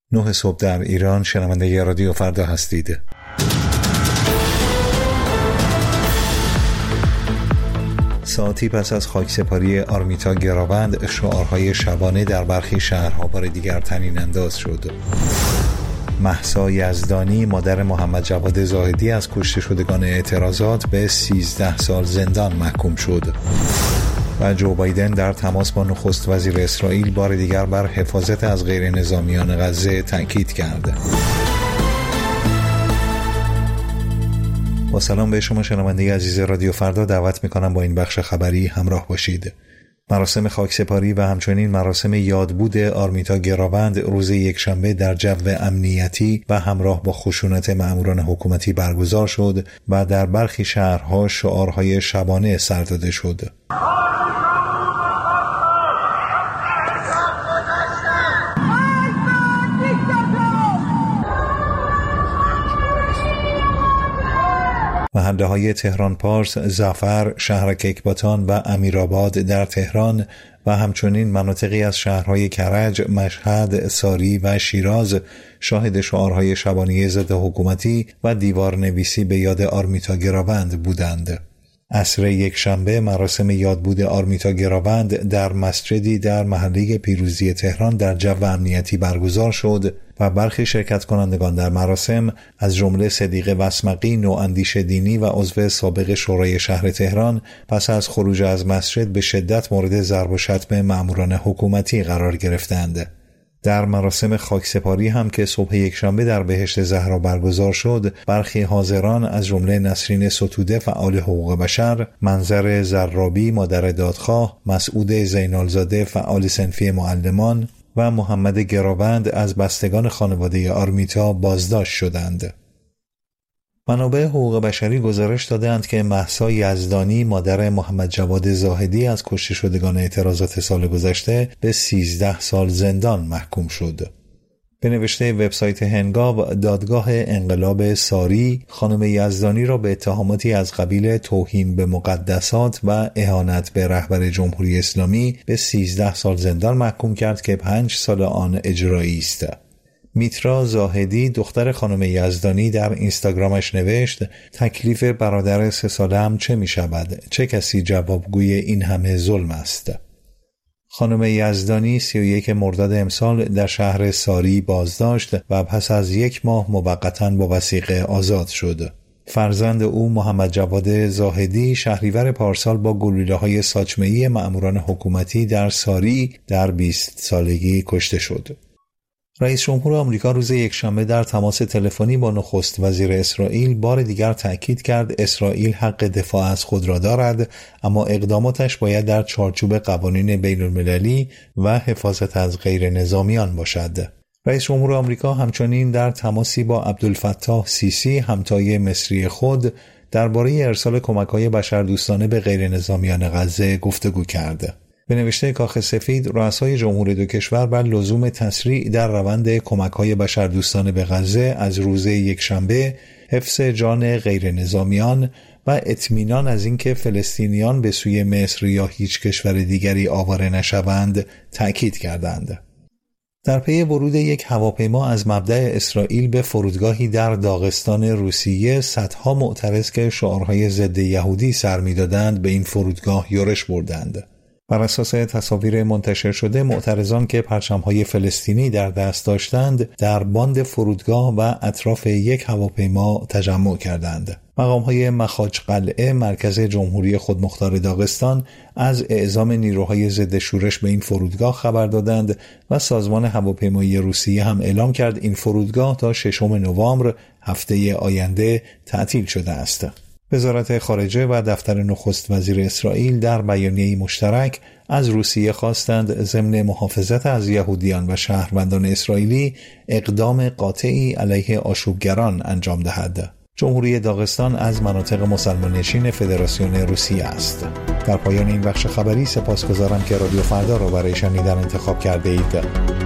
9 صبح در ایران. شنونده رادیو فردا هستید. ساعتی پس از خاکسپاری آرمیتا گراوند، شعارهای شبانه در برخی شهرها بار دیگر طنین انداز شد. مهسا یزدانی مادر محمد جواد زاهدی از کشته شدگان اعتراضات به 13 سال زندان محکوم شد. و جو بایدن در تماس با نخست وزیر اسرائیل بار دیگر بر حفاظت از غیر نظامیان غزه تأکید کرد. با سلام به شما شنونده عزیز رادیو فردا، دعوت میکنم با این بخش خبری همراه باشید. مراسم خاکسپاری و همچنین مراسم یادبود آرمیتا گراوند روز یکشنبه در جو امنیتی و همراه با خشونت مأموران حکومتی برگزار شد و در برخی شهرها شعارهای شبانه سر داده شد. محله‌های تهران پارس، ظفر، شهرک اکباتان و امیرآباد در تهران و همچنین مناطقی از شهرهای کرج، مشهد، ساری و شیراز شاهد شعارهای شبانه ضد حکومتی و دیوار نویسی به یاد آرمیتا گراوند بودند. عصر یکشنبه مراسم یادبود آرمیتا گراوند در مسجدی در محله پیروزی تهران در جو امنیتی برگزار شد و برخی شرکت کنندگان در مراسم از جمله صدیق وسمقی، نواندیش دینی و عضو سابق شورای شهر تهران پس از خروج از مسجد به شدت مورد ضرب و شتم مأموران حکومتی قرار گرفتند. در مراسم خاکسپاری هم که صبح یکشنبه در بهشت زهرا برگزار شد، برخی حاضران از جمله نسرین ستوده فعال حقوق بشر، منظر زرابی مادر دادخواه، مسعود زینالزاده فعال صنفی معلمان و محمد گراوند از بستگان خانواده آرمیتا بازداشت شدند. منابع حقوق بشری گزارش دادند که مهسا یزدانی مادر محمد جواد زاهدی از کشته شدگان اعتراضات سال گذشته به 13 سال زندان محکوم شد. به نوشته وبسایت هنگام، دادگاه انقلاب ساری خانم یزدانی را به اتهاماتی از قبیل توهین به مقدسات و اهانت به رهبر جمهوری اسلامی به 13 سال زندان محکوم کرد که 5 سال آن اجرایی است. میترا زاهدی دختر خانم یزدانی در اینستاگرامش نوشت: تکلیف برادر 3 ساله‌ام چه می شود؟ چه کسی جوابگوی این همه ظلم است؟ خانم یزدانی 31 مرداد امسال در شهر ساری بازداشت و پس از 1 ماه موقتاً با وثیقه آزاد شد. فرزند او محمد جواد زاهدی شهریور پارسال با گلوله‌های ساچمه‌ای مأموران حکومتی در ساری در 20 سالگی کشته شد. رئیس جمهور آمریکا روز یکشنبه در تماس تلفنی با نخست وزیر اسرائیل بار دیگر تأکید کرد اسرائیل حق دفاع از خود را دارد، اما اقداماتش باید در چارچوب قوانین بین المللی و حفاظت از غیر نظامیان باشد. رئیس جمهور آمریکا همچنین در تماسی با عبدالفتاح سیسی همتای مصری خود درباره ارسال کمک‌های بشردوستانه به غیر نظامیان غزه گفتگو کرد. به نوشته کاخ سفید، رؤسای جمهور دو کشور بر لزوم تسریع در روند کمک‌های بشردوستانه به غزه از روز یکشنبه، حفظ جان غیر نظامیان و اطمینان از اینکه فلسطینیان به سوی مصر یا هیچ کشور دیگری آواره نشوند تأکید کردند. در پی ورود یک هواپیما از مبدأ اسرائیل به فرودگاهی در داغستان روسیه، صدها معترض که شعارهای ضد یهودی سر می‌دادند به این فرودگاه یورش بردند. بر اساس تصاویر منتشر شده، معترضان که پرچم‌های فلسطینی در دست داشتند در باند فرودگاه و اطراف یک هواپیما تجمع کردند. مقام‌های مخاچ قلعه مرکز جمهوری خودمختار داغستان از اعزام نیروهای ضد شورش به این فرودگاه خبر دادند و سازمان هواپیمایی روسیه هم اعلام کرد این فرودگاه تا 6 نوامبر هفته آینده تعطیل شده است. وزارت خارجه و دفتر نخست وزیر اسرائیل در بیانیه‌ای مشترک از روسیه خواستند ضمن محافظت از یهودیان و شهروندان اسرائیلی اقدام قاطعی علیه آشوبگران انجام دهد. جمهوری داغستان از مناطق مسلمان‌نشین فدراسیون روسیه است. در پایان این بخش خبری سپاسگزارم که رادیو فردا را برای شنیدن انتخاب کرده اید.